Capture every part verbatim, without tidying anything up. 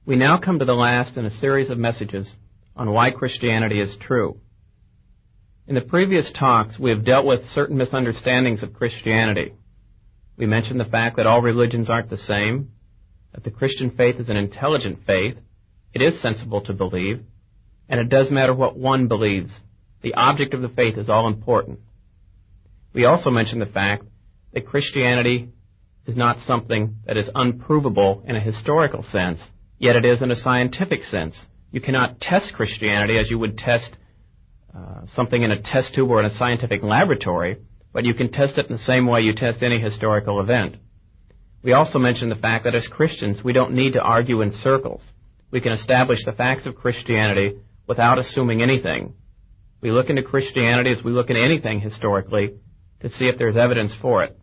We now come to the last in a series of messages on why Christianity is true. In the previous talks, we have dealt with certain misunderstandings of Christianity. We mentioned the fact that all religions aren't the same, that the Christian faith is an intelligent faith, it is sensible to believe, and it does matter what one believes. The object of the faith is all important. We also mentioned the fact that Christianity is not something that is unprovable in a historical sense, yet it is in a scientific sense. You cannot test Christianity as you would test uh, something in a test tube or in a scientific laboratory, but you can test it in the same way you test any historical event. We also mentioned the fact that as Christians, we don't need to argue in circles. We can establish the facts of Christianity without assuming anything. We look into Christianity as we look into anything historically to see if there's evidence for it.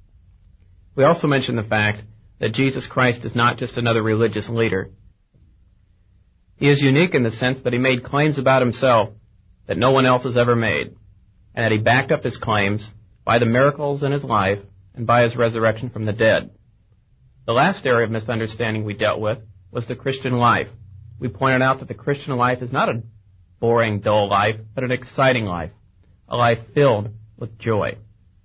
We also mentioned the fact that Jesus Christ is not just another religious leader. He is unique in the sense that he made claims about himself that no one else has ever made, and that he backed up his claims by the miracles in his life and by his resurrection from the dead. The last area of misunderstanding we dealt with was the Christian life. We pointed out that the Christian life is not a boring, dull life, but an exciting life, a life filled with joy.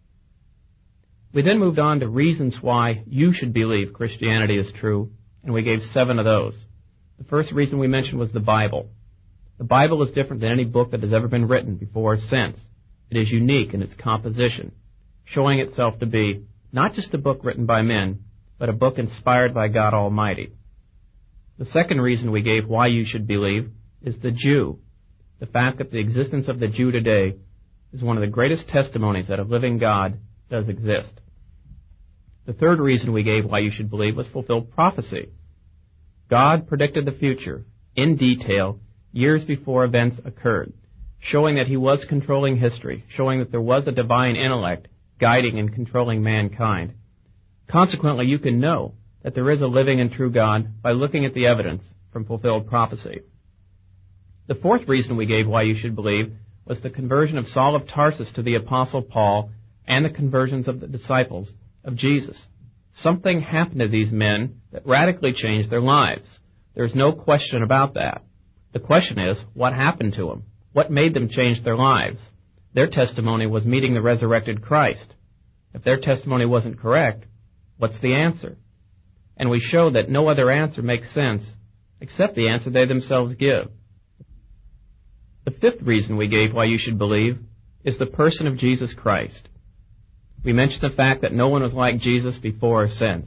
We then moved on to reasons why you should believe Christianity is true, and we gave seven of those. The first reason we mentioned was the Bible. The Bible is different than any book that has ever been written before or since. It is unique in its composition, showing itself to be not just a book written by men, but a book inspired by God Almighty. The second reason we gave why you should believe is the Jew. The fact that the existence of the Jew today is one of the greatest testimonies that a living God does exist. The third reason we gave why you should believe was fulfilled prophecy. God predicted the future in detail years before events occurred, showing that he was controlling history, showing that there was a divine intellect guiding and controlling mankind. Consequently, you can know that there is a living and true God by looking at the evidence from fulfilled prophecy. The fourth reason we gave why you should believe was the conversion of Saul of Tarsus to the Apostle Paul and the conversions of the disciples of Jesus. Something happened to these men that radically changed their lives. There's no question about that. The question is, what happened to them? What made them change their lives? Their testimony was meeting the resurrected Christ. If their testimony wasn't correct, what's the answer? And we show that no other answer makes sense except the answer they themselves give. The fifth reason we gave why you should believe is the person of Jesus Christ. We mentioned the fact that no one was like Jesus before or since.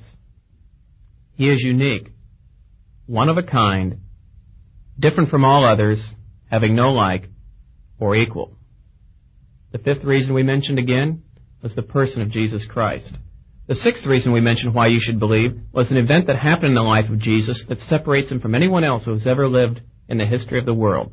He is unique, one of a kind, different from all others, having no like or equal. The fifth reason we mentioned again was the person of Jesus Christ. The sixth reason we mentioned why you should believe was an event that happened in the life of Jesus that separates him from anyone else who has ever lived in the history of the world.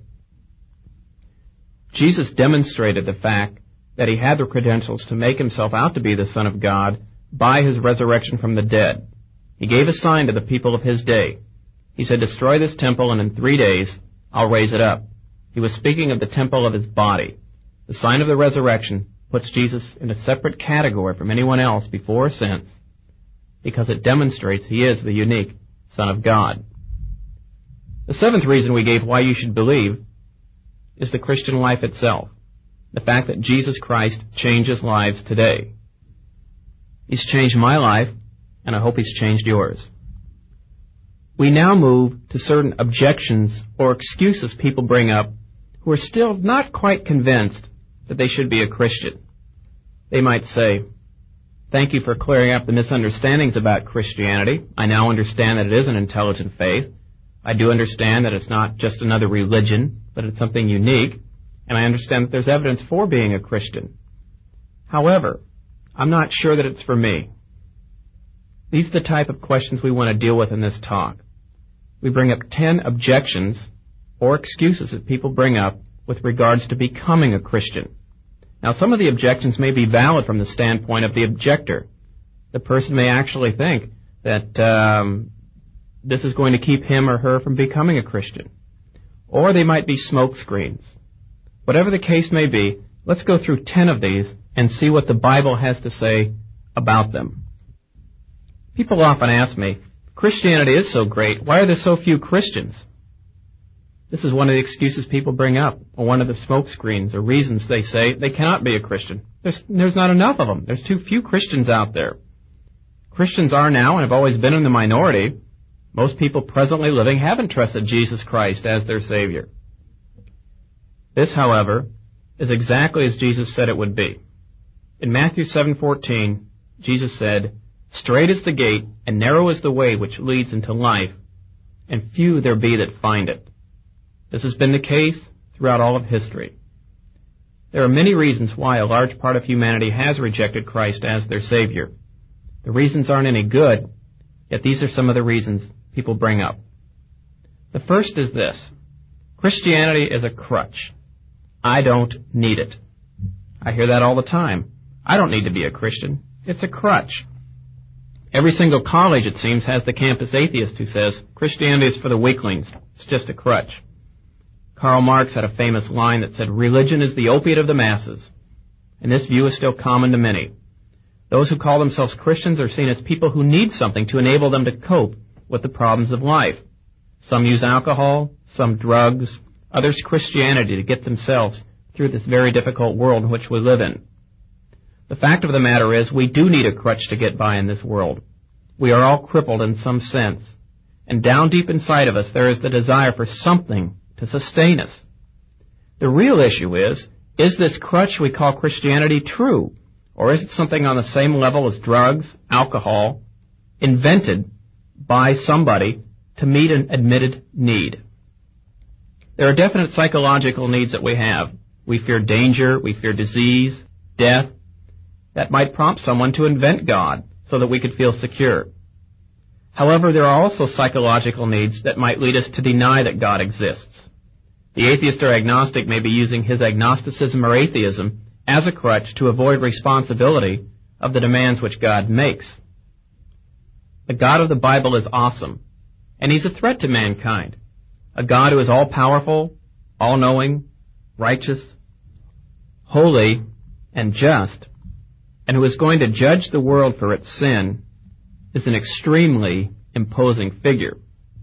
Jesus demonstrated the fact that he had the credentials to make himself out to be the Son of God by his resurrection from the dead. He gave a sign to the people of his day. He said, "Destroy this temple, and in three days I'll raise it up." He was speaking of the temple of his body. The sign of the resurrection puts Jesus in a separate category from anyone else before or since, because it demonstrates he is the unique Son of God. The seventh reason we gave why you should believe is the Christian life itself. The fact that Jesus Christ changes lives today. He's changed my life, and I hope he's changed yours. We now move to certain objections or excuses people bring up who are still not quite convinced that they should be a Christian. They might say, "Thank you for clearing up the misunderstandings about Christianity. I now understand that it is an intelligent faith. I do understand that it's not just another religion, but it's something unique. And I understand that there's evidence for being a Christian. However, I'm not sure that it's for me." These are the type of questions we want to deal with in this talk. We bring up ten objections or excuses that people bring up with regards to becoming a Christian. Now, some of the objections may be valid from the standpoint of the objector. The person may actually think that um, this is going to keep him or her from becoming a Christian. Or they might be smoke screens. Whatever the case may be, let's go through ten of these and see what the Bible has to say about them. People often ask me, Christianity is so great, why are there so few Christians? This is one of the excuses people bring up, or one of the smoke screens, or reasons they say they cannot be a Christian. There's, there's not enough of them. There's too few Christians out there. Christians are now, and have always been in the minority. Most people presently living haven't trusted Jesus Christ as their Savior. This, however, is exactly as Jesus said it would be. In Matthew seven fourteen, Jesus said, "Straight is the gate, and narrow is the way which leads into life, and few there be that find it." This has been the case throughout all of history. There are many reasons why a large part of humanity has rejected Christ as their Savior. The reasons aren't any good, yet these are some of the reasons people bring up. The first is this: Christianity is a crutch. I don't need it. I hear that all the time. I don't need to be a Christian. It's a crutch. Every single college, it seems, has the campus atheist who says, Christianity is for the weaklings. It's just a crutch. Karl Marx had a famous line that said, "Religion is the opiate of the masses." And this view is still common to many. Those who call themselves Christians are seen as people who need something to enable them to cope with the problems of life. Some use alcohol, some drugs, others Christianity to get themselves through this very difficult world in which we live in. The fact of the matter is, we do need a crutch to get by in this world. We are all crippled in some sense. And down deep inside of us, there is the desire for something to sustain us. The real issue is, is this crutch we call Christianity true? Or is it something on the same level as drugs, alcohol, invented by somebody to meet an admitted need? There are definite psychological needs that we have. We fear danger, we fear disease, death. That might prompt someone to invent God so that we could feel secure. However, there are also psychological needs that might lead us to deny that God exists. The atheist or agnostic may be using his agnosticism or atheism as a crutch to avoid responsibility of the demands which God makes. The God of the Bible is awesome, and He's a threat to mankind. A God who is all-powerful, all-knowing, righteous, holy, and just, and who is going to judge the world for its sin, is an extremely imposing figure.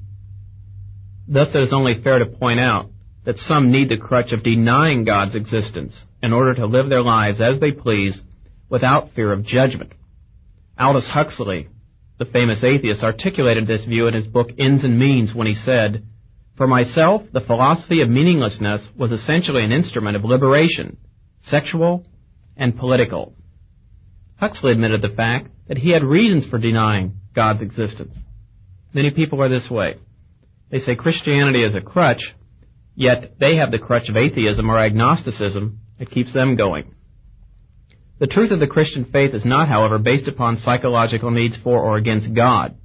Thus, it is only fair to point out that some need the crutch of denying God's existence in order to live their lives as they please without fear of judgment. Aldous Huxley, the famous atheist, articulated this view in his book Ends and Means when he said, "For myself, the philosophy of meaninglessness was essentially an instrument of liberation, sexual and political." Huxley admitted the fact that he had reasons for denying God's existence. Many people are this way. They say Christianity is a crutch, yet they have the crutch of atheism or agnosticism that keeps them going. The truth of the Christian faith is not, however, based upon psychological needs for or against God.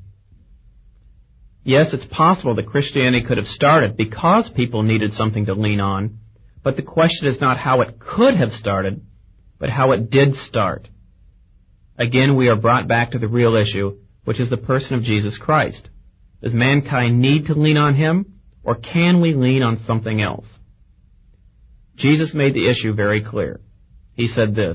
Yes, it's possible that Christianity could have started because people needed something to lean on, but the question is not how it could have started, but how it did start. Again, we are brought back to the real issue, which is the person of Jesus Christ. Does mankind need to lean on Him, or can we lean on something else? Jesus made the issue very clear. He said this,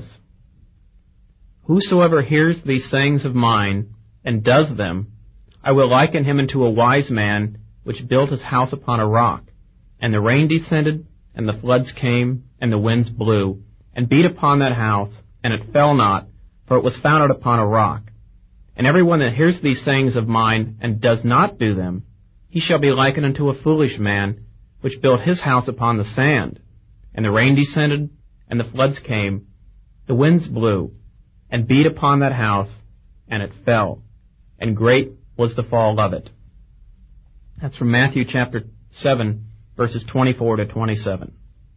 "Whosoever hears these sayings of mine and does them, I will liken him unto a wise man which built his house upon a rock. And the rain descended, and the floods came, and the winds blew, and beat upon that house, and it fell not, for it was founded upon a rock. And every one that hears these sayings of mine and does not do them, he shall be likened unto a foolish man which built his house upon the sand. And the rain descended, and the floods came, the winds blew, and beat upon that house, and it fell. And great was the fall of it." That's from Matthew chapter seven, verses twenty-four to twenty-seven.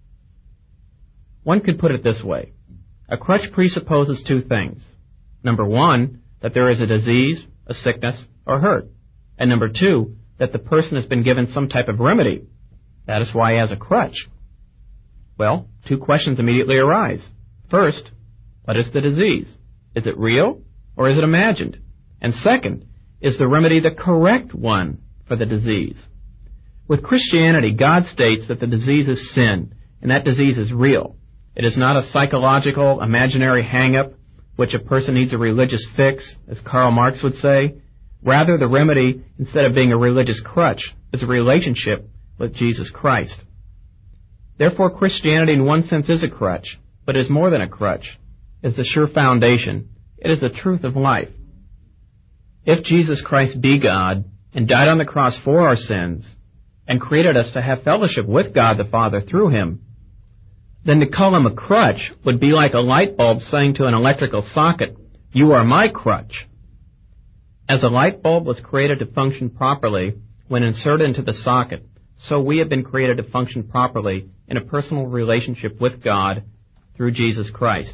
One could put it this way. A crutch presupposes two things. Number one, that there is a disease, a sickness, or hurt. And number two, that the person has been given some type of remedy. That is why he has a crutch. Well, two questions immediately arise. First, what is the disease? Is it real, or is it imagined? And second, is the remedy the correct one for the disease? With Christianity, God states that the disease is sin, and that disease is real. It is not a psychological, imaginary hang-up, which a person needs a religious fix, as Karl Marx would say, Rather, the remedy, instead of being a religious crutch, is a relationship with Jesus Christ. Therefore, Christianity in one sense is a crutch, but is more than a crutch. It is a sure foundation. It is the truth of life. If Jesus Christ be God and died on the cross for our sins and created us to have fellowship with God the Father through him, then to call him a crutch would be like a light bulb saying to an electrical socket, "You are my crutch." As a light bulb was created to function properly when inserted into the socket, so we have been created to function properly in a personal relationship with God through Jesus Christ.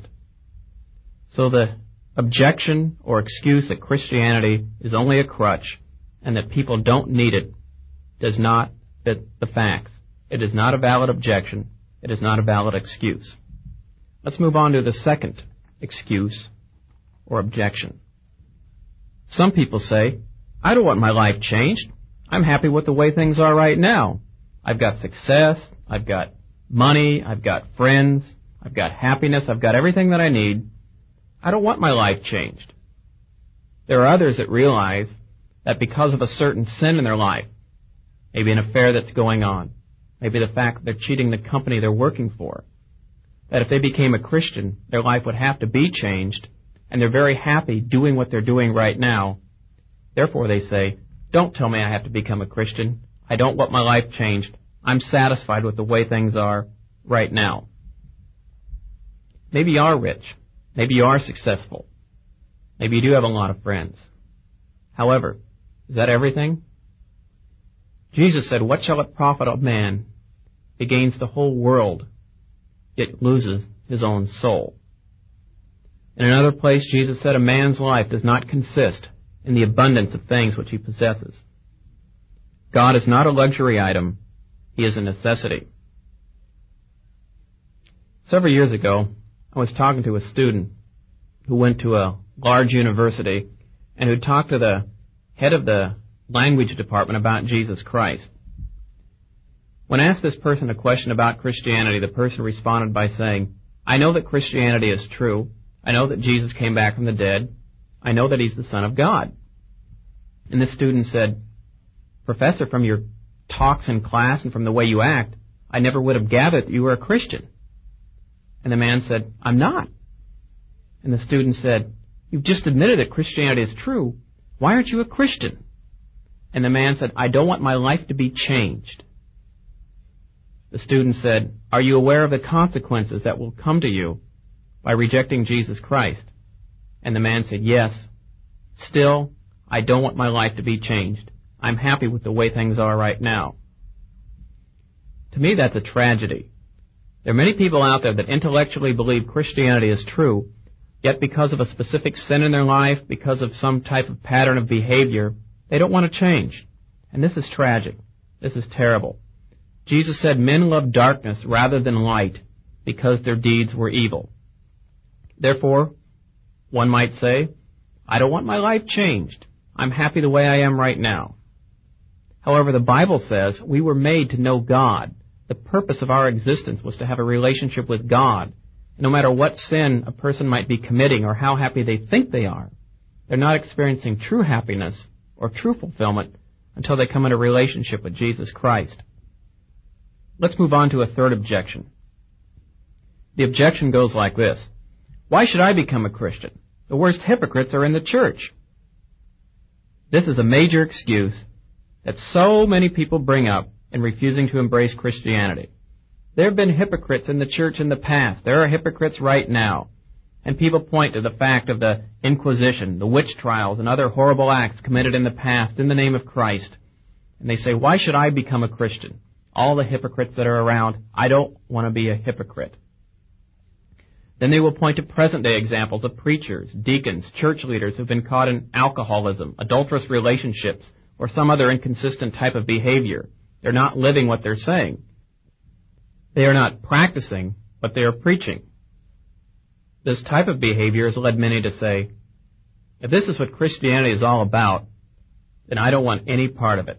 So the objection or excuse that Christianity is only a crutch and that people don't need it does not fit the facts. It is not a valid objection. It is not a valid excuse. Let's move on to the second excuse or objection. Some people say, I don't want my life changed. I'm happy with the way things are right now. I've got success. I've got money. I've got friends. I've got happiness. I've got everything that I need. I don't want my life changed. There are others that realize that because of a certain sin in their life, maybe an affair that's going on, maybe the fact that they're cheating the company they're working for, that if they became a Christian, their life would have to be changed, and they're very happy doing what they're doing right now. Therefore, they say, don't tell me I have to become a Christian. I don't want my life changed. I'm satisfied with the way things are right now. Maybe you are rich. Maybe you are successful. Maybe you do have a lot of friends. However, is that everything? Jesus said, what shall it profit a man if he gains the whole world, yet loses his own soul? In another place, Jesus said, a man's life does not consist in the abundance of things which he possesses. God is not a luxury item. He is a necessity. Several years ago, I was talking to a student who went to a large university and who talked to the head of the language department about Jesus Christ. When I asked this person a question about Christianity, the person responded by saying, I know that Christianity is true. I know that Jesus came back from the dead. I know that he's the Son of God. And this student said, Professor, from your talks in class and from the way you act, I never would have gathered that you were a Christian. And the man said, I'm not. And the student said, you've just admitted that Christianity is true. Why aren't you a Christian? And the man said, I don't want my life to be changed. The student said, are you aware of the consequences that will come to you by rejecting Jesus Christ? And the man said, yes. Still, I don't want my life to be changed. I'm happy with the way things are right now. To me, that's a tragedy. There are many people out there that intellectually believe Christianity is true, yet because of a specific sin in their life, because of some type of pattern of behavior, they don't want to change. And this is tragic. This is terrible. Jesus said men love darkness rather than light because their deeds were evil. Therefore, one might say, I don't want my life changed. I'm happy the way I am right now. However, the Bible says we were made to know God. The purpose of our existence was to have a relationship with God. No matter what sin a person might be committing or how happy they think they are, they're not experiencing true happiness or true fulfillment until they come into a relationship with Jesus Christ. Let's move on to a third objection. The objection goes like this. Why should I become a Christian? The worst hypocrites are in the church. This is a major excuse that so many people bring up in refusing to embrace Christianity. There have been hypocrites in the church in the past. There are hypocrites right now. And people point to the fact of the Inquisition, the witch trials, and other horrible acts committed in the past in the name of Christ. And they say, why should I become a Christian? All the hypocrites that are around, I don't want to be a hypocrite. Then they will point to present-day examples of preachers, deacons, church leaders who've been caught in alcoholism, adulterous relationships, or some other inconsistent type of behavior. They're not living what they're saying. They are not practicing, but they are preaching. This type of behavior has led many to say, if this is what Christianity is all about, then I don't want any part of it.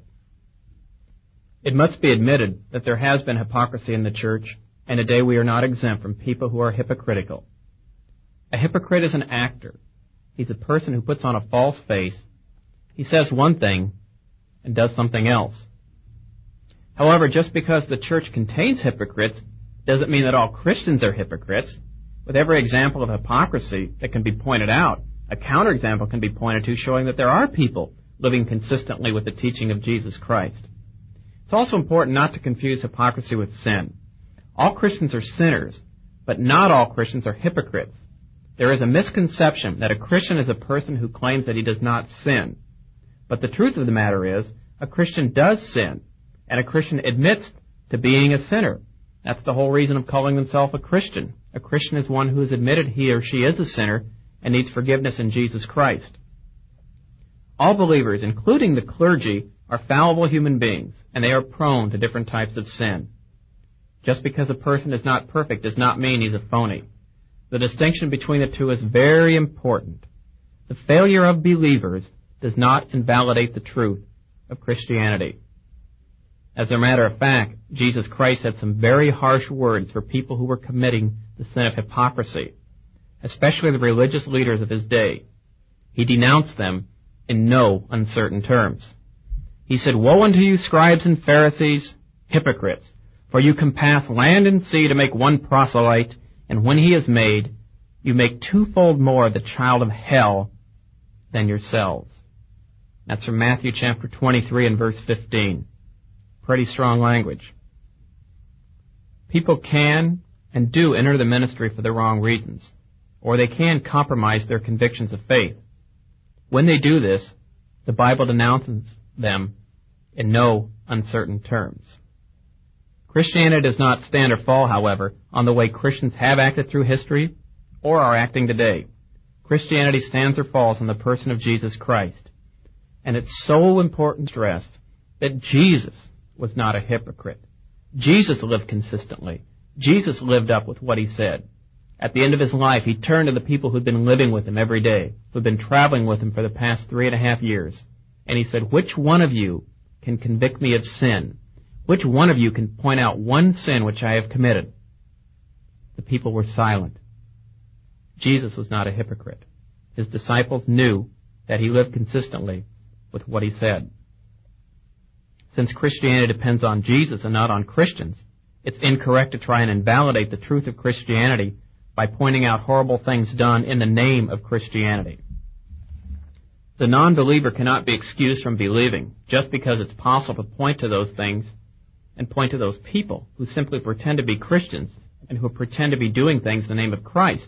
It must be admitted that there has been hypocrisy in the church, and today we are not exempt from people who are hypocritical. A hypocrite is an actor. He's a person who puts on a false face He says one thing and does something else. However, just because the church contains hypocrites doesn't mean that all Christians are hypocrites. With every example of hypocrisy that can be pointed out, a counterexample can be pointed to showing that there are people living consistently with the teaching of Jesus Christ. It's also important not to confuse hypocrisy with sin. All Christians are sinners, but not all Christians are hypocrites. There is a misconception that a Christian is a person who claims that he does not sin. But the truth of the matter is, a Christian does sin, and a Christian admits to being a sinner. That's the whole reason of calling themselves a Christian. A Christian is one who has admitted he or she is a sinner and needs forgiveness in Jesus Christ. All believers, including the clergy, are fallible human beings, and they are prone to different types of sin. Just because a person is not perfect does not mean he's a phony. The distinction between the two is very important. The failure of believers does not invalidate the truth of Christianity. As a matter of fact, Jesus Christ had some very harsh words for people who were committing the sin of hypocrisy, especially the religious leaders of his day. He denounced them in no uncertain terms. He said, "Woe unto you, scribes and Pharisees, hypocrites! For you compass land and sea to make one proselyte, and when he is made, you make twofold more the child of hell than yourselves." That's from Matthew chapter twenty-three and verse fifteen. Pretty strong language. People can and do enter the ministry for the wrong reasons, or they can compromise their convictions of faith. When they do this, the Bible denounces them in no uncertain terms. Christianity does not stand or fall, however, on the way Christians have acted through history or are acting today. Christianity stands or falls on the person of Jesus Christ. And it's so important to stress that Jesus was not a hypocrite. Jesus lived consistently. Jesus lived up with what he said. At the end of his life, he turned to the people who'd been living with him every day, who'd been traveling with him for the past three and a half years. And he said, "Which one of you can convict me of sin? Which one of you can point out one sin which I have committed?" The people were silent. Jesus was not a hypocrite. His disciples knew that he lived consistently with what he said. Since Christianity depends on Jesus and not on Christians, it's incorrect to try and invalidate the truth of Christianity by pointing out horrible things done in the name of Christianity. The non-believer cannot be excused from believing just because it's possible to point to those things and point to those people who simply pretend to be Christians and who pretend to be doing things in the name of Christ.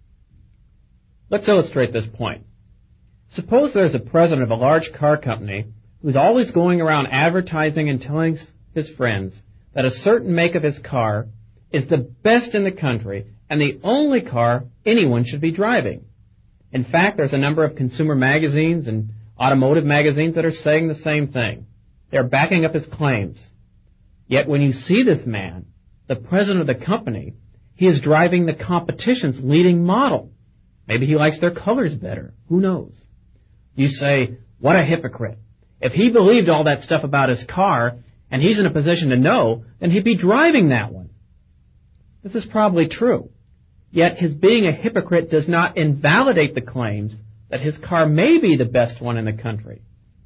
Let's illustrate this point. Suppose there's a president of a large car company who's always going around advertising and telling his friends that a certain make of his car is the best in the country and the only car anyone should be driving. In fact, there's a number of consumer magazines and automotive magazines that are saying the same thing. They're backing up his claims. Yet when you see this man, the president of the company, he is driving the competition's leading model. Maybe he likes their colors better. Who knows? You say, "What a hypocrite. If he believed all that stuff about his car, and he's in a position to know, then he'd be driving that one." This is probably true. Yet his being a hypocrite does not invalidate the claims that his car may be the best one in the country.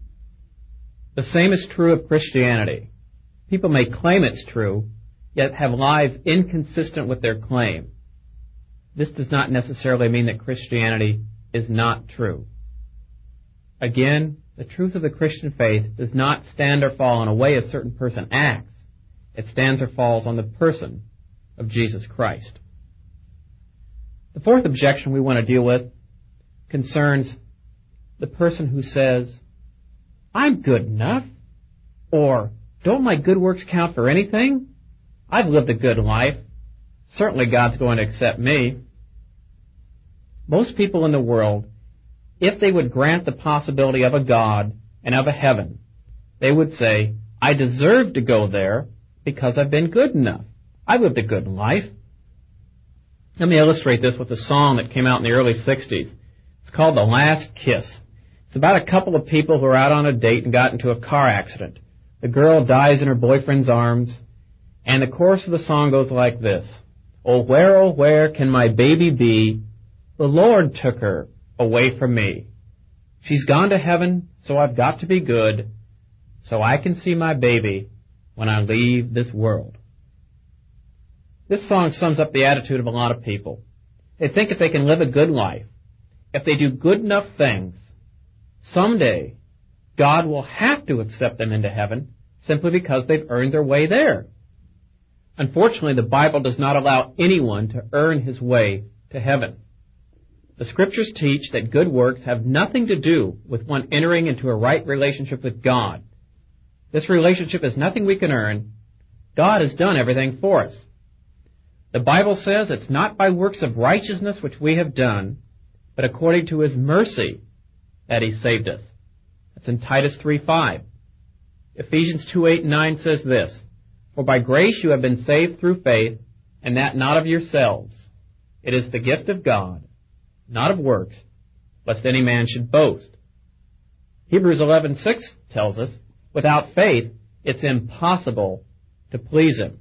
The same is true of Christianity. People may claim it's true, yet have lives inconsistent with their claim. This does not necessarily mean that Christianity is not true. Again, the truth of the Christian faith does not stand or fall on a way a certain person acts. It stands or falls on the person of Jesus Christ. The fourth objection we want to deal with concerns the person who says, "I'm good enough," or "Don't my good works count for anything? I've lived a good life. Certainly God's going to accept me." Most people in the world, if they would grant the possibility of a God and of a heaven, they would say, "I deserve to go there because I've been good enough. I've lived a good life." Let me illustrate this with a song that came out in the early sixties. It's called "The Last Kiss." It's about a couple of people who are out on a date and got into a car accident. The girl dies in her boyfriend's arms, and the chorus of the song goes like this: "Oh, where, oh, where can my baby be? The Lord took her away from me. She's gone to heaven, so I've got to be good, so I can see my baby when I leave this world. This song sums up the attitude of a lot of people. They think if they can live a good life, if they do good enough things, someday God will have to accept them into heaven simply because they've earned their way there. Unfortunately, the Bible does not allow anyone to earn his way to heaven. The Scriptures teach that good works have nothing to do with one entering into a right relationship with God. This relationship is nothing we can earn. God has done everything for us. The Bible says it's not by works of righteousness which we have done, but according to His mercy that He saved us. That's in Titus three five. Ephesians two eight and nine says this, For by grace you have been saved through faith, and that not of yourselves. It is the gift of God, not of works, lest any man should boast. Hebrews eleven six tells us, without faith, it's impossible to please Him.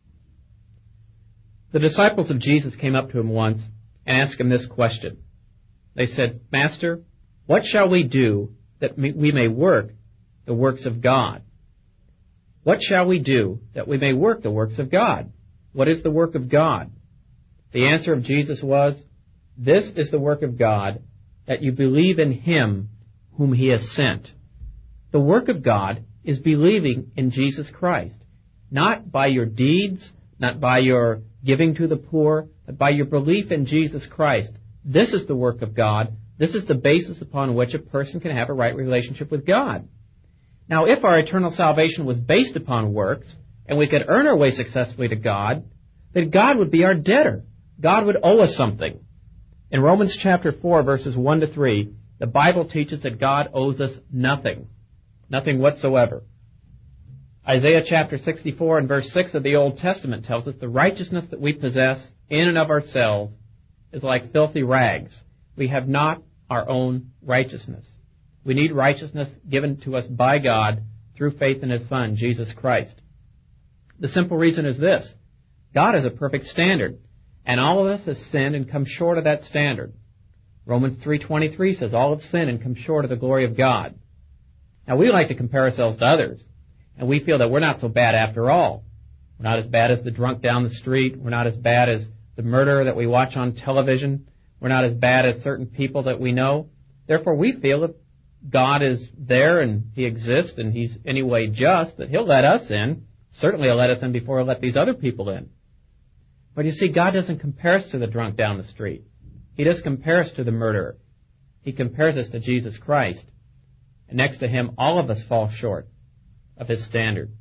The disciples of Jesus came up to Him once and asked Him this question. They said, Master, what shall we do that we may work the works of God? What shall we do that we may work the works of God? What is the work of God? The answer of Jesus was, This is the work of God, that you believe in Him whom He has sent. The work of God is believing in Jesus Christ, not by your deeds, not by your giving to the poor, but by your belief in Jesus Christ. This is the work of God. This is the basis upon which a person can have a right relationship with God. Now, if our eternal salvation was based upon works, and we could earn our way successfully to God, then God would be our debtor. God would owe us something. In Romans chapter four, verses one to three, the Bible teaches that God owes us nothing. Nothing whatsoever. Isaiah chapter sixty-four and verse six of the Old Testament tells us the righteousness that we possess in and of ourselves is like filthy rags. We have not our own righteousness. We need righteousness given to us by God through faith in His Son, Jesus Christ. The simple reason is this. God is a perfect standard, and all of us have sinned and come short of that standard. Romans three twenty-three says all have sinned and come short of the glory of God. Now, we like to compare ourselves to others, and we feel that we're not so bad after all. We're not as bad as the drunk down the street. We're not as bad as the murderer that we watch on television. We're not as bad as certain people that we know. Therefore, we feel that God is there and He exists and He's anyway just, that He'll let us in. Certainly He'll let us in before He'll let these other people in. But you see, God doesn't compare us to the drunk down the street. He doesn't compare us to the murderer. He compares us to Jesus Christ. And next to Him, all of us fall short of His standard.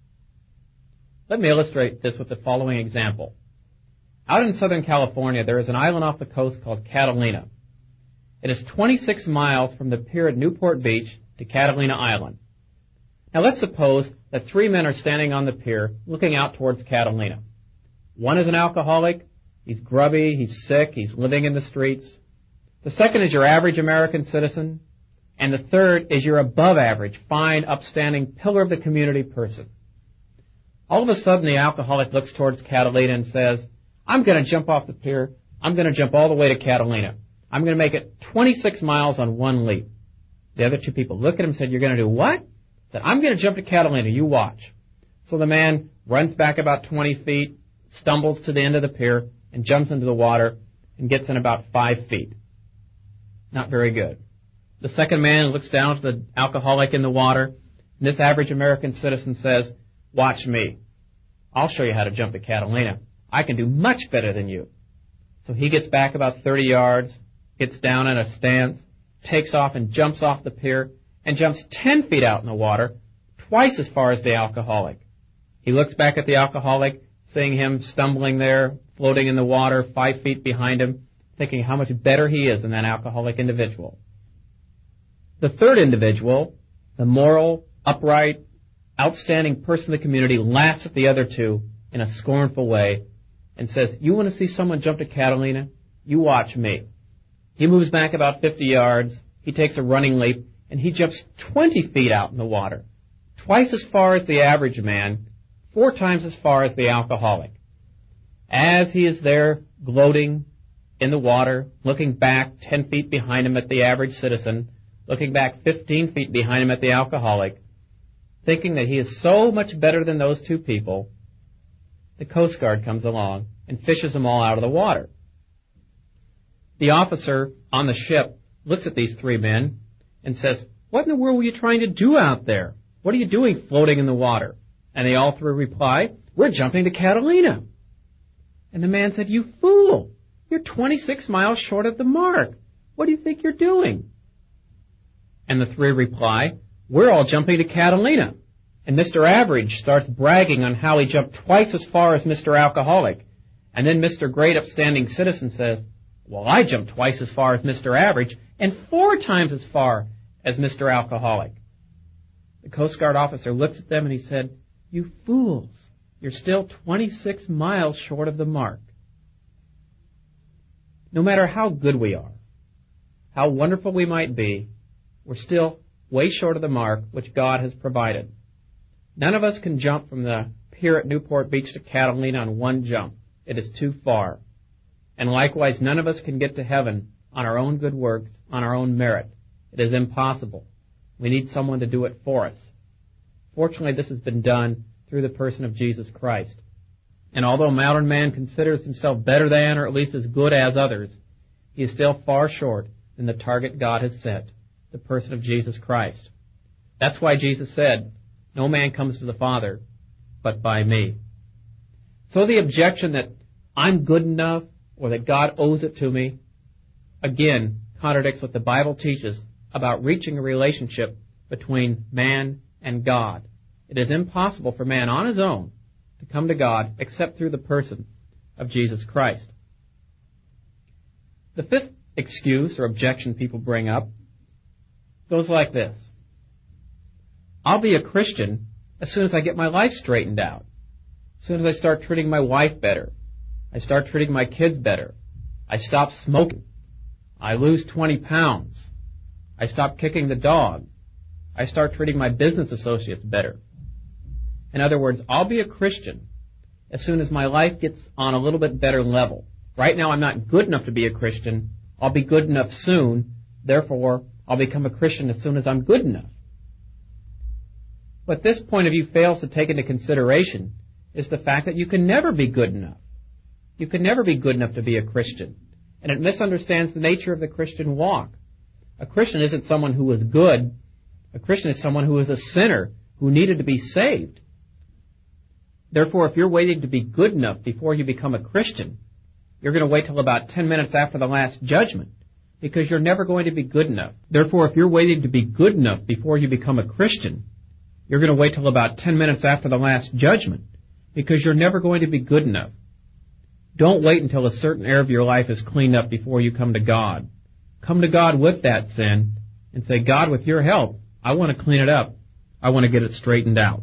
Let me illustrate this with the following example. Out in Southern California, there is an island off the coast called Catalina. It is twenty-six miles from the pier at Newport Beach to Catalina Island. Now let's suppose that three men are standing on the pier looking out towards Catalina. One is an alcoholic. He's grubby, he's sick, he's living in the streets. The second is your average American citizen. And the third is your above average, fine, upstanding, pillar of the community person. All of a sudden, the alcoholic looks towards Catalina and says, I'm going to jump off the pier. I'm going to jump all the way to Catalina. I'm going to make it twenty-six miles on one leap. The other two people look at him and said, you're going to do what? He said, I'm going to jump to Catalina. You watch. So the man runs back about twenty feet, stumbles to the end of the pier, and jumps into the water and gets in about five feet. Not very good. The second man looks down to the alcoholic in the water, and this average American citizen says, watch me. I'll show you how to jump to Catalina. I can do much better than you. So he gets back about thirty yards, gets down in a stance, takes off and jumps off the pier, and jumps ten feet out in the water, twice as far as the alcoholic. He looks back at the alcoholic, seeing him stumbling there, floating in the water, five feet behind him, thinking how much better he is than that alcoholic individual. The third individual, the moral, upright, outstanding person in the community, laughs at the other two in a scornful way and says, you want to see someone jump to Catalina? You watch me. He moves back about fifty yards, he takes a running leap, and he jumps twenty feet out in the water, twice as far as the average man, four times as far as the alcoholic. As he is there gloating in the water, looking back ten feet behind him at the average citizen, looking back fifteen feet behind him at the alcoholic, thinking that he is so much better than those two people, the Coast Guard comes along and fishes them all out of the water. The officer on the ship looks at these three men and says, "What in the world were you trying to do out there? What are you doing floating in the water?" And they all three reply, "We're jumping to Catalina." And the man said, "You fool! You're twenty-six miles short of the mark. What do you think you're doing?" And the three reply, "We're all jumping to Catalina." And Mister Average starts bragging on how he jumped twice as far as Mister Alcoholic. And then Mister Great Upstanding Citizen says, "Well, I jumped twice as far as Mister Average and four times as far as Mister Alcoholic." The Coast Guard officer looks at them and he said, "You fools, you're still twenty-six miles short of the mark." No matter how good we are, how wonderful we might be, we're still way short of the mark which God has provided. None of us can jump from the pier at Newport Beach to Catalina on one jump. It is too far. And likewise, none of us can get to heaven on our own good works, on our own merit. It is impossible. We need someone to do it for us. Fortunately, this has been done through the person of Jesus Christ. And although modern man considers himself better than, or at least as good as others, he is still far short than the target God has set, the person of Jesus Christ. That's why Jesus said, "No man comes to the Father but by me." So the objection that I'm good enough or that God owes it to me, again, contradicts what the Bible teaches about reaching a relationship between man and God. It is impossible for man on his own to come to God except through the person of Jesus Christ. The fifth excuse or objection people bring up goes like this. I'll be a Christian as soon as I get my life straightened out, as soon as I start treating my wife better, I start treating my kids better, I stop smoking, I lose twenty pounds, I stop kicking the dog, I start treating my business associates better. In other words, I'll be a Christian as soon as my life gets on a little bit better level. Right now I'm not good enough to be a Christian. I'll be good enough soon. Therefore, I'll become a Christian as soon as I'm good enough. What this point of view fails to take into consideration is the fact that you can never be good enough. You can never be good enough to be a Christian. And it misunderstands the nature of the Christian walk. A Christian isn't someone who is good. A Christian is someone who is a sinner who needed to be saved. Therefore, if you're waiting to be good enough before you become a Christian, you're going to wait till about ten minutes after the last judgment, because you're never going to be good enough. Therefore, if you're waiting to be good enough before you become a Christian, you're going to wait till about ten minutes after the last judgment, because you're never going to be good enough. Don't wait until a certain area of your life is cleaned up before you come to God. Come to God with that sin and say, "God, with your help, I want to clean it up. I want to get it straightened out."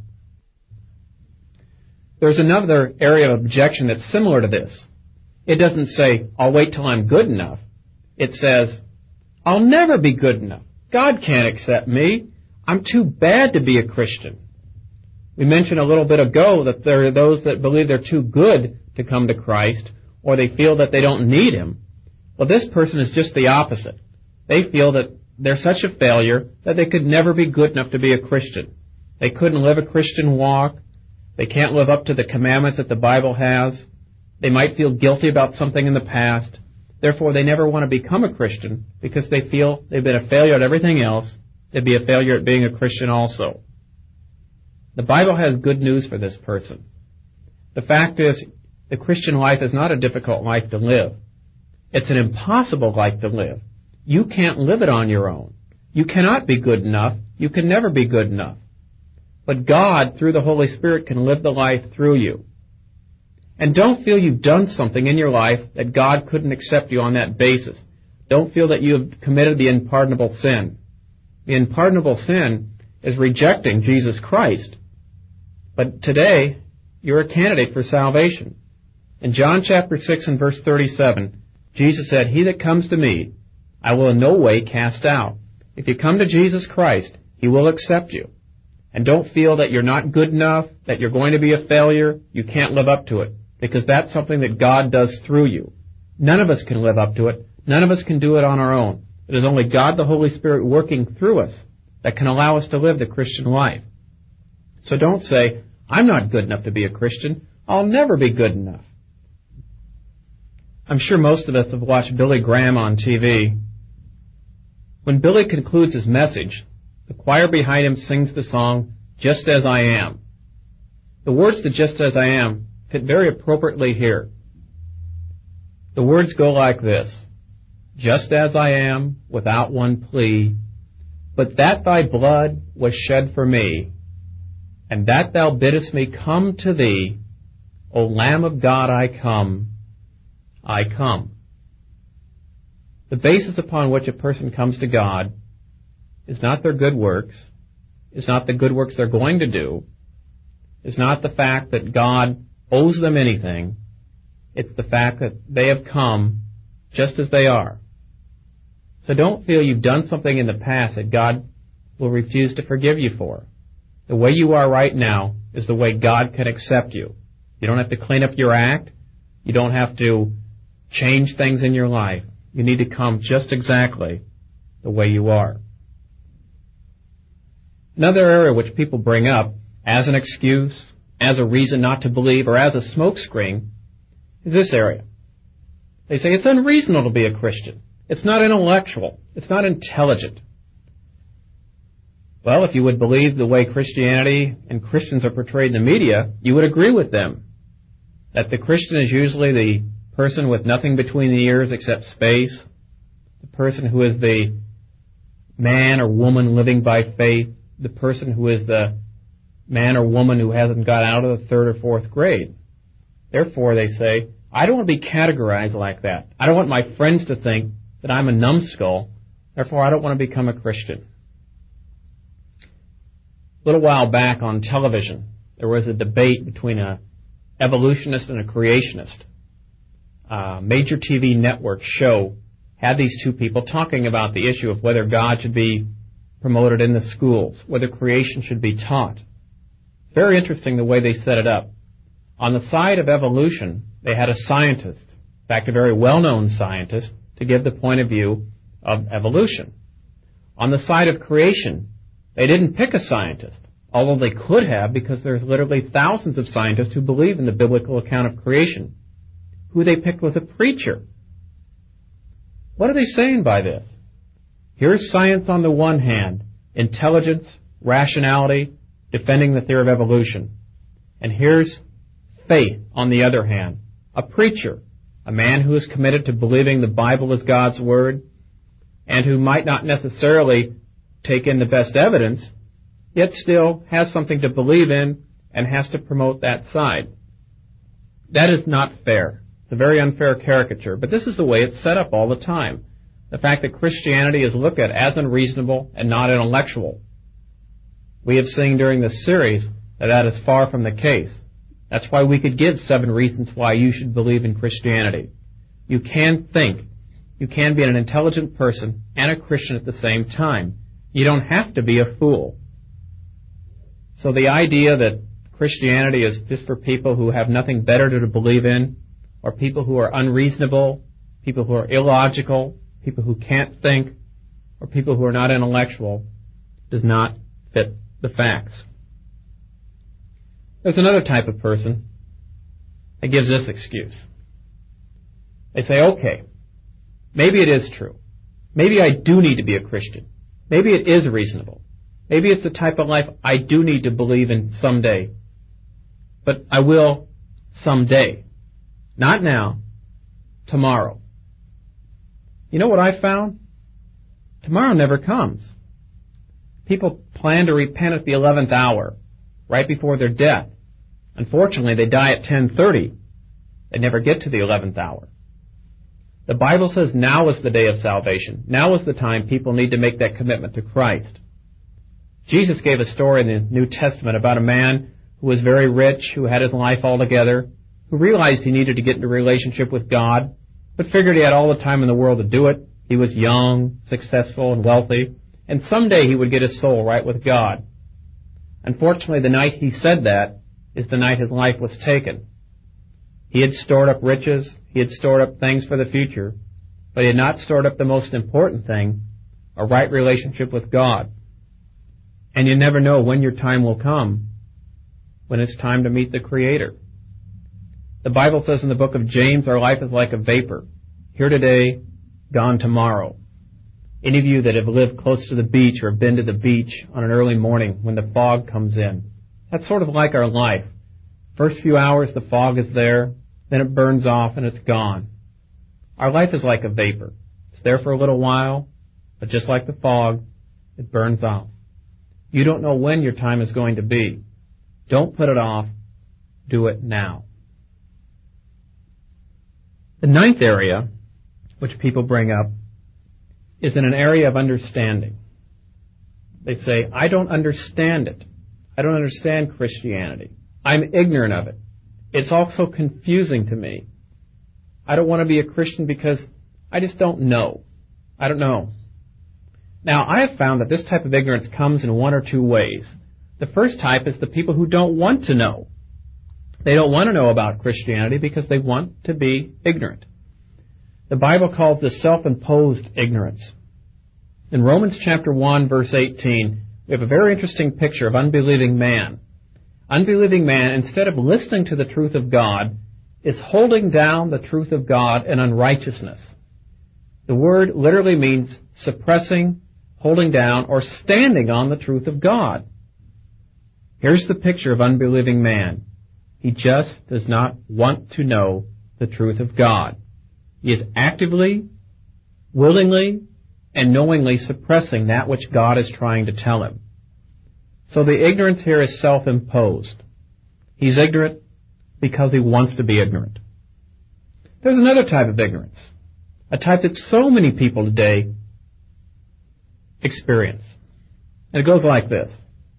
There's another area of objection that's similar to this. It doesn't say, "I'll wait till I'm good enough." It says, "I'll never be good enough. God can't accept me. I'm too bad to be a Christian." We mentioned a little bit ago that there are those that believe they're too good to come to Christ, or they feel that they don't need Him. Well, this person is just the opposite. They feel that they're such a failure that they could never be good enough to be a Christian. They couldn't live a Christian walk. They can't live up to the commandments that the Bible has. They might feel guilty about something in the past. Therefore, they never want to become a Christian because they feel they've been a failure at everything else. They'd be a failure at being a Christian also. The Bible has good news for this person. The fact is, the Christian life is not a difficult life to live. It's an impossible life to live. You can't live it on your own. You cannot be good enough. You can never be good enough. But God, through the Holy Spirit, can live the life through you. And don't feel you've done something in your life that God couldn't accept you on that basis. Don't feel that you have committed the unpardonable sin. The unpardonable sin is rejecting Jesus Christ. But today, you're a candidate for salvation. In John chapter six and verse thirty-seven, Jesus said, "He that comes to me, I will in no way cast out." If you come to Jesus Christ, He will accept you. And don't feel that you're not good enough, that you're going to be a failure, you can't live up to it, because that's something that God does through you. None of us can live up to it. None of us can do it on our own. It is only God the Holy Spirit working through us that can allow us to live the Christian life. So don't say, I'm not good enough to be a Christian. I'll never be good enough. I'm sure most of us have watched Billy Graham on T V. When Billy concludes his message, the choir behind him sings the song, Just As I Am. The words to Just As I Am fit very appropriately here. The words go like this, Just as I am, without one plea, but that thy blood was shed for me, and that thou biddest me come to thee, O Lamb of God, I come, I come. The basis upon which a person comes to God is not their good works, is not the good works they're going to do, is not the fact that God owes them anything. It's the fact that they have come just as they are. So don't feel you've done something in the past that God will refuse to forgive you for. The way you are right now is the way God can accept you. You don't have to clean up your act. You don't have to change things in your life. You need to come just exactly the way you are. Another area which people bring up as an excuse, as a reason not to believe, or as a smokescreen is this area. They say it's unreasonable to be a Christian. It's not intellectual. It's not intelligent. Well, if you would believe the way Christianity and Christians are portrayed in the media, you would agree with them that the Christian is usually the person with nothing between the ears except space, the person who is the man or woman living by faith, the person who is the man or woman who hasn't got out of the third or fourth grade. Therefore, they say, I don't want to be categorized like that. I don't want my friends to think that I'm a numbskull. Therefore, I don't want to become a Christian. A little while back on television, there was a debate between an evolutionist and a creationist. A major T V network show had these two people talking about the issue of whether God should be promoted in the schools, whether creation should be taught. Very interesting the way they set it up. On the side of evolution, they had a scientist, in fact, a very well-known scientist, to give the point of view of evolution. On the side of creation, they didn't pick a scientist, although they could have, because there's literally thousands of scientists who believe in the biblical account of creation. Who they picked was a preacher. What are they saying by this? Here's science on the one hand, intelligence, rationality, defending the theory of evolution. And here's faith on the other hand, a preacher, a man who is committed to believing the Bible is God's Word, and who might not necessarily take in the best evidence, yet still has something to believe in and has to promote that side. That is not fair. It's a very unfair caricature, but this is the way it's set up all the time. The fact that Christianity is looked at as unreasonable and not intellectual. We have seen during this series that that is far from the case. That's why we could give seven reasons why you should believe in Christianity. You can think. You can be an intelligent person and a Christian at the same time. You don't have to be a fool. So the idea that Christianity is just for people who have nothing better to believe in, or people who are unreasonable, people who are illogical, people who can't think, or people who are not intellectual, does not fit the facts. There's another type of person that gives this excuse. They say, okay, maybe it is true. Maybe I do need to be a Christian. Maybe it is reasonable. Maybe it's the type of life I do need to believe in someday. But I will someday. Not now. Tomorrow. You know what I found? Tomorrow never comes. People plan to repent at the eleventh hour, right before their death. Unfortunately, they die at ten thirty. They never get to the eleventh hour. The Bible says now is the day of salvation. Now is the time people need to make that commitment to Christ. Jesus gave a story in the New Testament about a man who was very rich, who had his life all together, who realized he needed to get into a relationship with God, but figured he had all the time in the world to do it. He was young, successful, and wealthy, and someday he would get his soul right with God. Unfortunately, the night he said that is the night his life was taken. He had stored up riches, he had stored up things for the future, but he had not stored up the most important thing, a right relationship with God. And you never know when your time will come, when it's time to meet the Creator. The Bible says in the book of James, our life is like a vapor, here today, gone tomorrow. Any of you that have lived close to the beach or have been to the beach on an early morning when the fog comes in, that's sort of like our life. First few hours the fog is there, then it burns off and it's gone. Our life is like a vapor. It's there for a little while, but just like the fog, it burns off. You don't know when your time is going to be. Don't put it off. Do it now. The ninth area, which people bring up, is in an area of understanding. They say, I don't understand it. I don't understand Christianity. I'm ignorant of it. It's also confusing to me. I don't want to be a Christian because I just don't know. I don't know. Now, I have found that this type of ignorance comes in one or two ways. The first type is the people who don't want to know. They don't want to know about Christianity because they want to be ignorant. The Bible calls this self-imposed ignorance. In Romans chapter one, verse eighteen, we have a very interesting picture of unbelieving man. Unbelieving man, instead of listening to the truth of God, is holding down the truth of God in unrighteousness. The word literally means suppressing, holding down, or standing on the truth of God. Here's the picture of unbelieving man. He just does not want to know the truth of God. He is actively, willingly, and knowingly suppressing that which God is trying to tell him. So the ignorance here is self-imposed. He's ignorant because he wants to be ignorant. There's another type of ignorance, a type that so many people today experience. And it goes like this.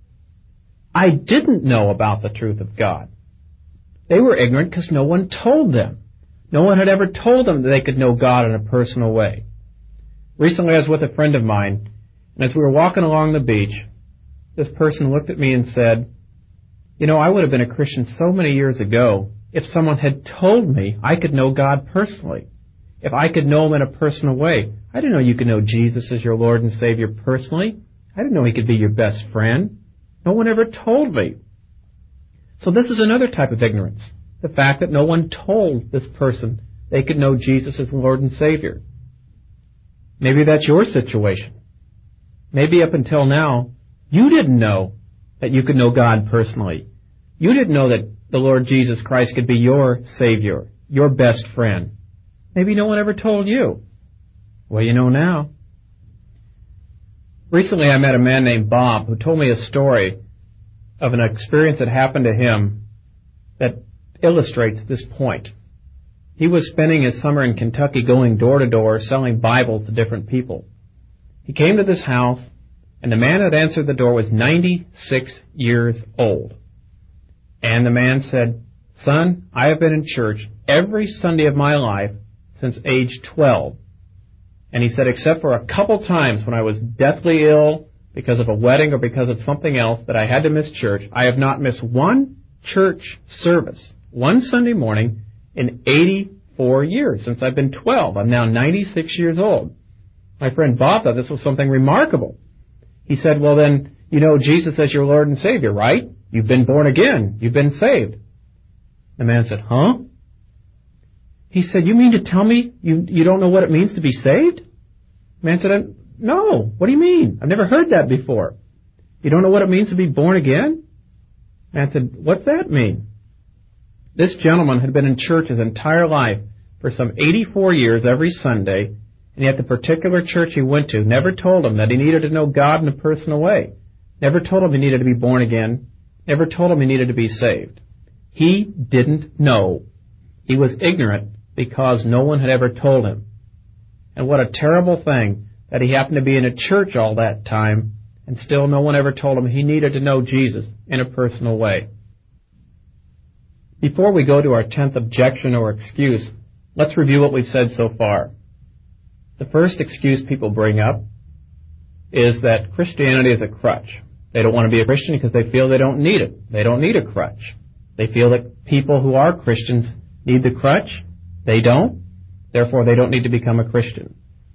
I didn't know about the truth of God. They were ignorant because no one told them. No one had ever told them that they could know God in a personal way. Recently I was with a friend of mine, and as we were walking along the beach, this person looked at me and said, you know, I would have been a Christian so many years ago if someone had told me I could know God personally, if I could know Him in a personal way. I didn't know you could know Jesus as your Lord and Savior personally. I didn't know He could be your best friend. No one ever told me. So this is another type of ignorance, the fact that no one told this person they could know Jesus as Lord and Savior. Maybe that's your situation. Maybe up until now, you didn't know that you could know God personally. You didn't know that the Lord Jesus Christ could be your Savior, your best friend. Maybe no one ever told you. Well, you know now. Recently I met a man named Bob who told me a story of an experience that happened to him that illustrates this point. He was spending his summer in Kentucky going door to door selling Bibles to different people. He came to this house, and the man that answered the door was ninety-six years old. And the man said, son, I have been in church every Sunday of my life since age twelve. And he said, except for a couple times when I was deathly ill because of a wedding or because of something else that I had to miss church, I have not missed one church service, one Sunday morning, in eighty-four years since I've been twelve. I'm now ninety-six years old. My friend Bob thought this was something remarkable. He said, well then, you know Jesus as your Lord and Savior, right? You've been born again. You've been saved. The man said, huh? He said, you mean to tell me you, you don't know what it means to be saved? The man said, no. What do you mean? I've never heard that before. You don't know what it means to be born again? The man said, what's that mean? This gentleman had been in church his entire life for some eighty-four years every Sunday, and yet the particular church he went to never told him that he needed to know God in a personal way, never told him he needed to be born again, never told him he needed to be saved. He didn't know. He was ignorant because no one had ever told him. And what a terrible thing that he happened to be in a church all that time, and still no one ever told him he needed to know Jesus in a personal way. Before we go to our tenth objection or excuse, let's review what we've said so far. The first excuse people bring up is that Christianity is a crutch. They don't want to be a Christian because they feel they don't need it. They don't need a crutch. They feel that people who are Christians need the crutch. They don't. Therefore, they don't need to become a Christian.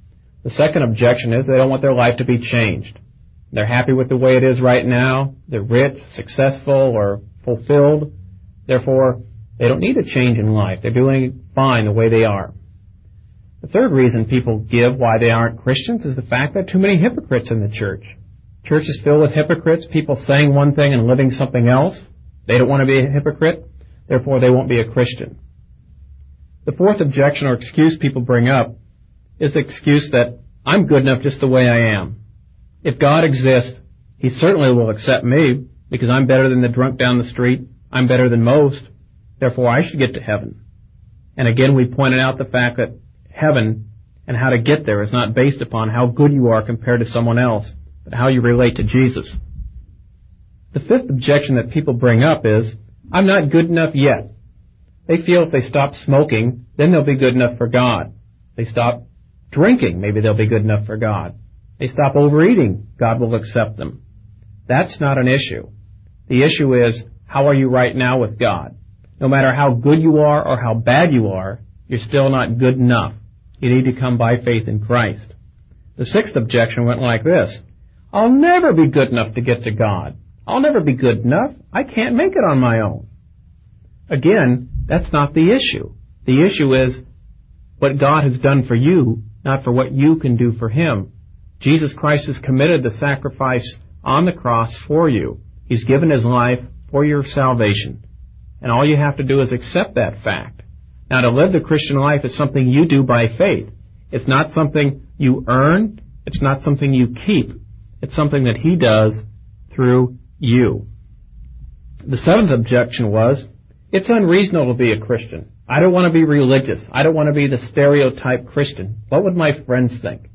The second objection is they don't want their life to be changed. They're happy with the way it is right now. They're rich, successful, or fulfilled. Therefore, they don't need a change in life. They're doing fine the way they are. The third reason people give why they aren't Christians is the fact that too many hypocrites in the church. Church is filled with hypocrites, people saying one thing and living something else. They don't want to be a hypocrite, therefore they won't be a Christian. The fourth objection or excuse people bring up is the excuse that I'm good enough just the way I am. If God exists, He certainly will accept me because I'm better than the drunk down the street. I'm better than most. Therefore, I should get to heaven. And again, we pointed out the fact that heaven and how to get there is not based upon how good you are compared to someone else, but how you relate to Jesus. The fifth objection that people bring up is, I'm not good enough yet. They feel if they stop smoking, then they'll be good enough for God. They stop drinking, maybe they'll be good enough for God. They stop overeating, God will accept them. That's not an issue. The issue is, how are you right now with God? No matter how good you are or how bad you are, you're still not good enough. You need to come by faith in Christ. The sixth objection went like this. I'll never be good enough to get to God. I'll never be good enough. I can't make it on my own. Again, that's not the issue. The issue is what God has done for you, not for what you can do for Him. Jesus Christ has committed the sacrifice on the cross for you. He's given His life for your salvation. And all you have to do is accept that fact. Now, to live the Christian life is something you do by faith. It's not something you earn. It's not something you keep. It's something that He does through you. The seventh objection was, it's unreasonable to be a Christian. I don't want to be religious. I don't want to be the stereotype Christian. What would my friends think?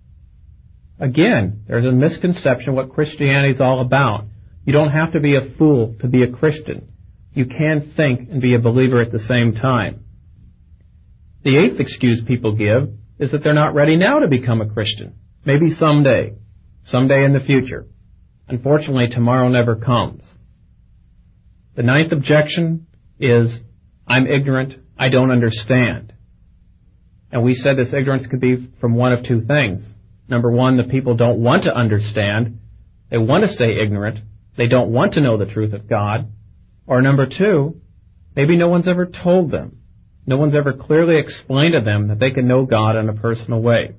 Again, there's a misconception of what Christianity is all about. You don't have to be a fool to be a Christian. You can think and be a believer at the same time. The eighth excuse people give is that they're not ready now to become a Christian. Maybe someday. Someday in the future. Unfortunately, tomorrow never comes. The ninth objection is, I'm ignorant, I don't understand. And we said this ignorance could be from one of two things. Number one, the people don't want to understand. They want to stay ignorant. They don't want to know the truth of God. Or number two, maybe no one's ever told them. No one's ever clearly explained to them that they can know God in a personal way.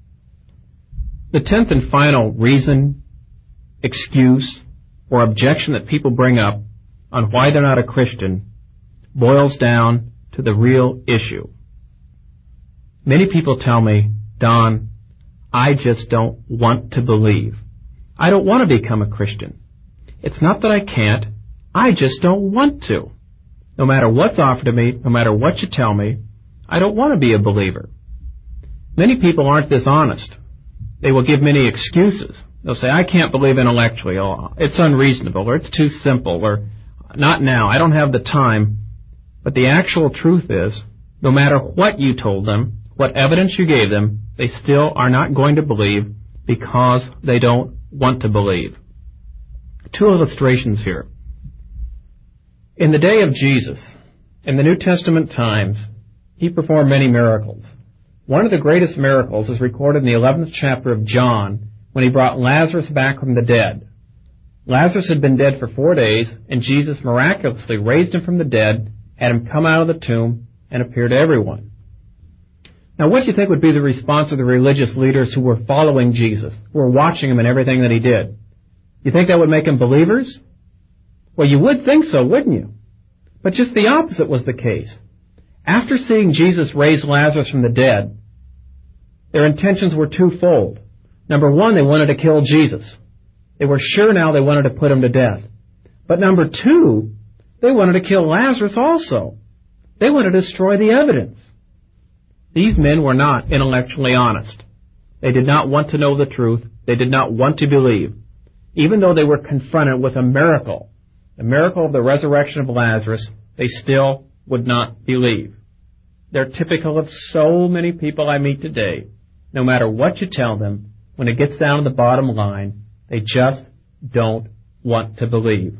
The tenth and final reason, excuse, or objection that people bring up on why they're not a Christian boils down to the real issue. Many people tell me, Don, I just don't want to believe. I don't want to become a Christian. It's not that I can't. I just don't want to. No matter what's offered to me, no matter what you tell me, I don't want to be a believer. Many people aren't this honest. They will give many excuses. They'll say, I can't believe intellectually, or it's unreasonable, or it's too simple, or not now, I don't have the time. But the actual truth is, no matter what you told them, what evidence you gave them, they still are not going to believe because they don't want to believe. Two illustrations here. In the day of Jesus, in the New Testament times, He performed many miracles. One of the greatest miracles is recorded in the eleventh chapter of John when He brought Lazarus back from the dead. Lazarus had been dead for four days, and Jesus miraculously raised him from the dead, had him come out of the tomb, and appear to everyone. Now, what do you think would be the response of the religious leaders who were following Jesus, who were watching Him and everything that He did? You think that would make them believers? Well, you would think so, wouldn't you? But just the opposite was the case. After seeing Jesus raise Lazarus from the dead, their intentions were twofold. Number one, they wanted to kill Jesus. They were sure now they wanted to put Him to death. But number two, they wanted to kill Lazarus also. They wanted to destroy the evidence. These men were not intellectually honest. They did not want to know the truth. They did not want to believe. Even though they were confronted with a miracle, the miracle of the resurrection of Lazarus, they still would not believe. They're typical of so many people I meet today. No matter what you tell them, when it gets down to the bottom line, they just don't want to believe.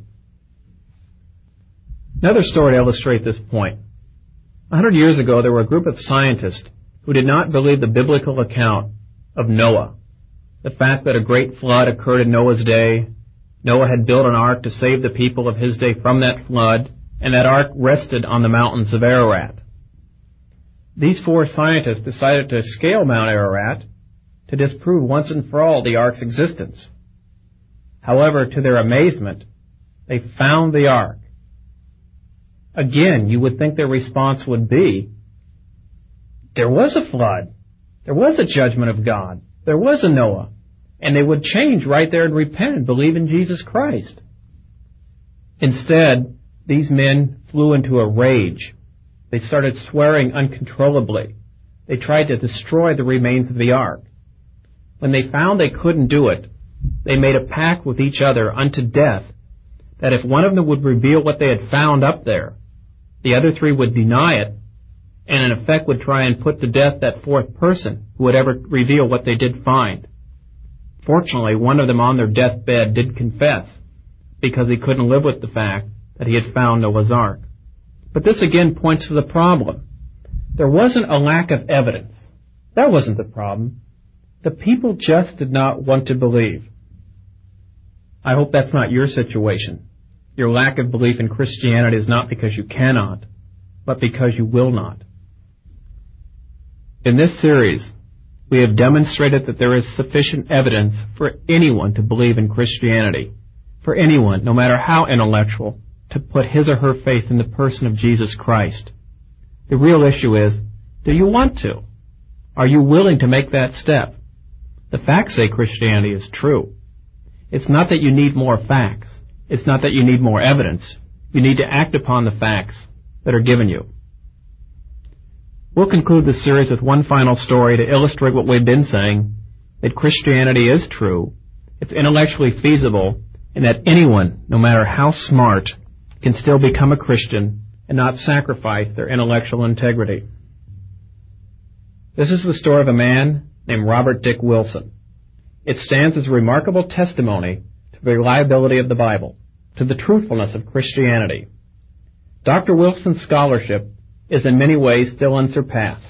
Another story to illustrate this point. A hundred years ago, there were a group of scientists who did not believe the biblical account of Noah. The fact that a great flood occurred in Noah's day, Noah had built an ark to save the people of his day from that flood, and that ark rested on the mountains of Ararat. These four scientists decided to scale Mount Ararat to disprove once and for all the ark's existence. However, to their amazement, they found the ark. Again, you would think their response would be, there was a flood. There was a judgment of God. There was a Noah. And they would change right there and repent and believe in Jesus Christ. Instead, these men flew into a rage. They started swearing uncontrollably. They tried to destroy the remains of the ark. When they found they couldn't do it, they made a pact with each other unto death that if one of them would reveal what they had found up there, the other three would deny it, and in effect would try and put to death that fourth person who would ever reveal what they did find. Fortunately, one of them on their deathbed did confess, because he couldn't live with the fact that he had found Noah's ark. But this again points to the problem. There wasn't a lack of evidence. That wasn't the problem. The people just did not want to believe. I hope that's not your situation. Your lack of belief in Christianity is not because you cannot, but because you will not. In this series, we have demonstrated that there is sufficient evidence for anyone to believe in Christianity, for anyone, no matter how intellectual, to put his or her faith in the person of Jesus Christ. The real issue is, do you want to? Are you willing to make that step? The facts say Christianity is true. It's not that you need more facts. It's not that you need more evidence. You need to act upon the facts that are given you. We'll conclude this series with one final story to illustrate what we've been saying, that Christianity is true, it's intellectually feasible, and that anyone, no matter how smart, can still become a Christian and not sacrifice their intellectual integrity. This is the story of a man named Robert Dick Wilson. It stands as a remarkable testimony to the reliability of the Bible, to the truthfulness of Christianity. Doctor Wilson's scholarship is in many ways still unsurpassed.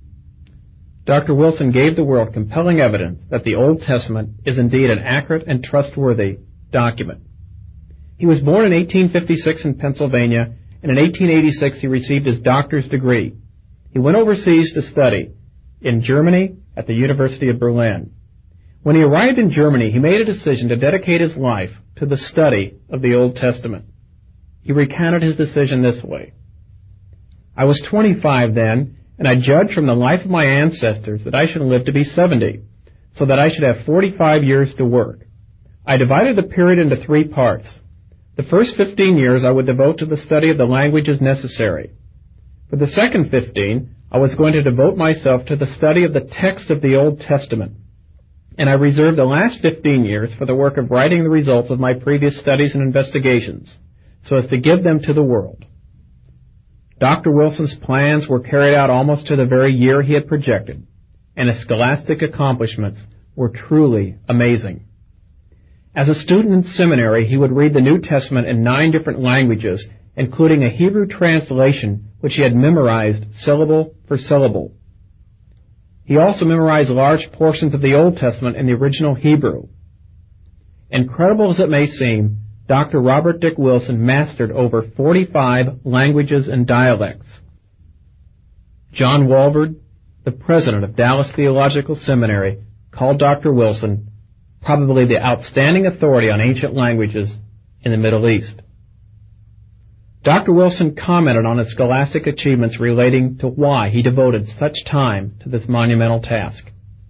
Doctor Wilson gave the world compelling evidence that the Old Testament is indeed an accurate and trustworthy document. He was born in eighteen fifty-six in Pennsylvania, and in eighteen eighty-six he received his doctor's degree. He went overseas to study in Germany at the University of Berlin. When he arrived in Germany, he made a decision to dedicate his life to the study of the Old Testament. He recounted his decision this way. I was twenty-five then, and I judged from the life of my ancestors that I should live to be seventy, so that I should have forty-five years to work. I divided the period into three parts. The first fifteen years I would devote to the study of the languages necessary. For the second fifteen, I was going to devote myself to the study of the text of the Old Testament. And I reserved the last fifteen years for the work of writing the results of my previous studies and investigations, so as to give them to the world. Doctor Wilson's plans were carried out almost to the very year he had projected, and his scholastic accomplishments were truly amazing. As a student in seminary, he would read the New Testament in nine different languages, including a Hebrew translation which he had memorized syllable for syllable. He also memorized large portions of the Old Testament in the original Hebrew. Incredible as it may seem, Doctor Robert Dick Wilson mastered over forty-five languages and dialects. John Walvoord, the president of Dallas Theological Seminary, called Doctor Wilson probably the outstanding authority on ancient languages in the Middle East. Doctor Wilson commented on his scholastic achievements relating to why he devoted such time to this monumental task.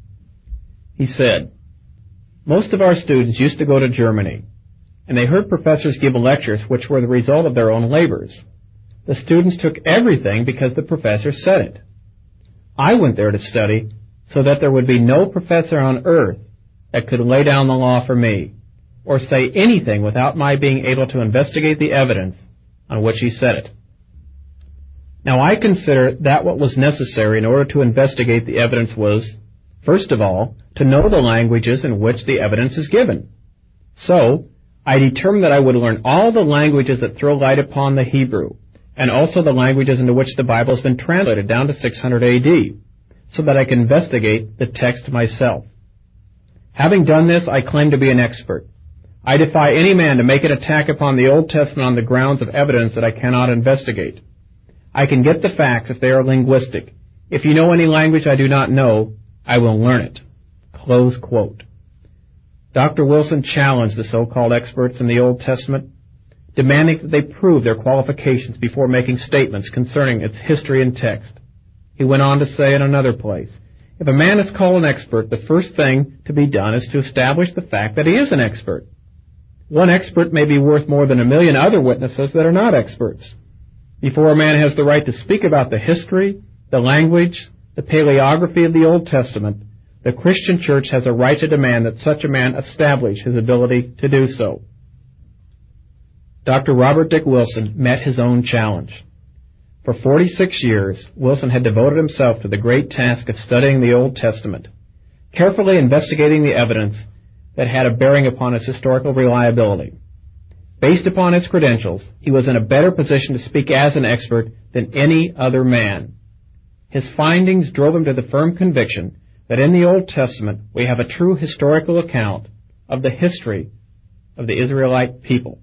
He said, "Most of our students used to go to Germany, and they heard professors give lectures which were the result of their own labors. The students took everything because the professor said it. I went there to study so that there would be no professor on earth that could lay down the law for me, or say anything without my being able to investigate the evidence on which he said it. Now I consider that what was necessary in order to investigate the evidence was, first of all, to know the languages in which the evidence is given. So, I determined that I would learn all the languages that throw light upon the Hebrew, and also the languages into which the Bible has been translated down to six hundred A D, so that I can investigate the text myself. Having done this, I claim to be an expert. I defy any man to make an attack upon the Old Testament on the grounds of evidence that I cannot investigate. I can get the facts if they are linguistic. If you know any language I do not know, I will learn it." Close quote. Doctor Wilson challenged the so-called experts in the Old Testament, demanding that they prove their qualifications before making statements concerning its history and text. He went on to say in another place, "If a man is called an expert, the first thing to be done is to establish the fact that he is an expert. One expert may be worth more than a million other witnesses that are not experts. Before a man has the right to speak about the history, the language, the paleography of the Old Testament, the Christian church has a right to demand that such a man establish his ability to do so." Doctor Robert Dick Wilson met his own challenge. For forty-six years, Wilson had devoted himself to the great task of studying the Old Testament, carefully investigating the evidence that had a bearing upon its historical reliability. Based upon his credentials, he was in a better position to speak as an expert than any other man. His findings drove him to the firm conviction that in the Old Testament we have a true historical account of the history of the Israelite people.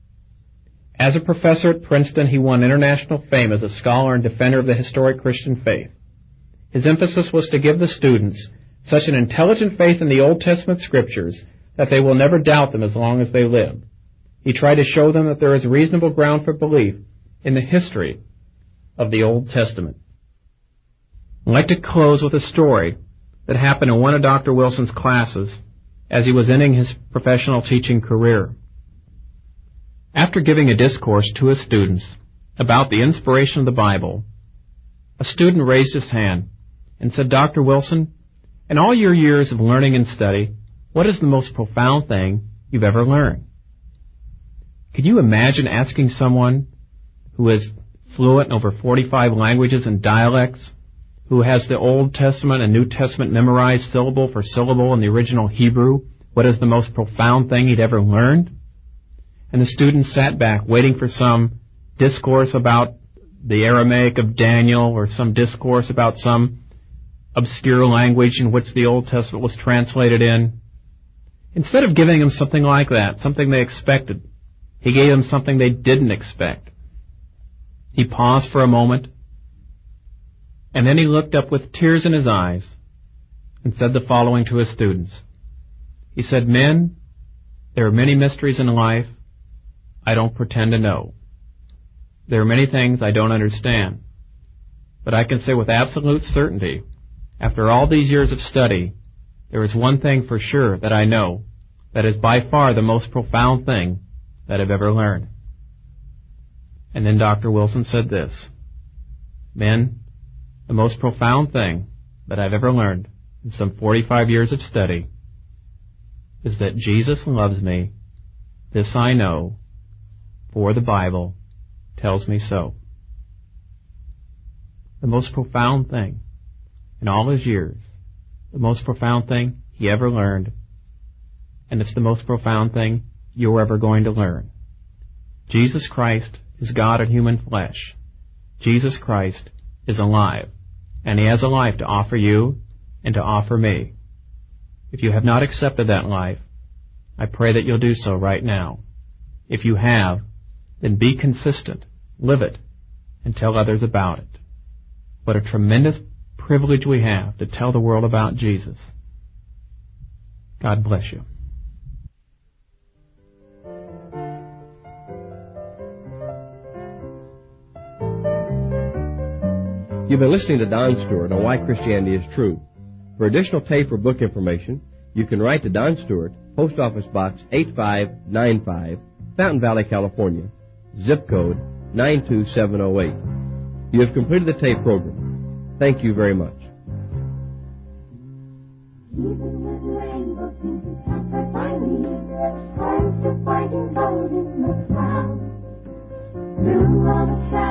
As a professor at Princeton, he won international fame as a scholar and defender of the historic Christian faith. His emphasis was to give the students such an intelligent faith in the Old Testament scriptures that they will never doubt them as long as they live. He tried to show them that there is reasonable ground for belief in the history of the Old Testament. I'd like to close with a story that happened in one of Doctor Wilson's classes as he was ending his professional teaching career. After giving a discourse to his students about the inspiration of the Bible, a student raised his hand and said, "Doctor Wilson, in all your years of learning and study, what is the most profound thing you've ever learned?" Can you imagine asking someone who is fluent in over forty-five languages and dialects, who has the Old Testament and New Testament memorized syllable for syllable in the original Hebrew, what is the most profound thing he'd ever learned? And the student sat back waiting for some discourse about the Aramaic of Daniel or some discourse about some obscure language in which the Old Testament was translated in. Instead of giving them something like that, something they expected, he gave them something they didn't expect. He paused for a moment, and then he looked up with tears in his eyes and said the following to his students. He said, "Men, there are many mysteries in life I don't pretend to know. There are many things I don't understand. But I can say with absolute certainty, after all these years of study, there is one thing for sure that I know that is by far the most profound thing that I've ever learned." And then Doctor Wilson said this, "Men, the most profound thing that I've ever learned in some forty-five years of study is that Jesus loves me. This I know, for the Bible tells me so." The most profound thing in all his years, the most profound thing he ever learned, and it's the most profound thing you're ever going to learn. Jesus Christ is God in human flesh. Jesus Christ is alive, and he has a life to offer you and to offer me. If you have not accepted that life, I pray that you'll do so right now. If you have, then be consistent, live it, and tell others about it. What a tremendous privilege we have to tell the world about Jesus. God bless you. You've been listening to Don Stewart on Why Christianity is True. For additional tape or book information, you can write to Don Stewart, Post Office Box eight five nine five, Fountain Valley, California, zip code nine two seven oh eight. You have completed the tape program. Thank you very much. Even when rainbows seem to comfort my needs, I'm still finding gold in the clouds. Through all the shadows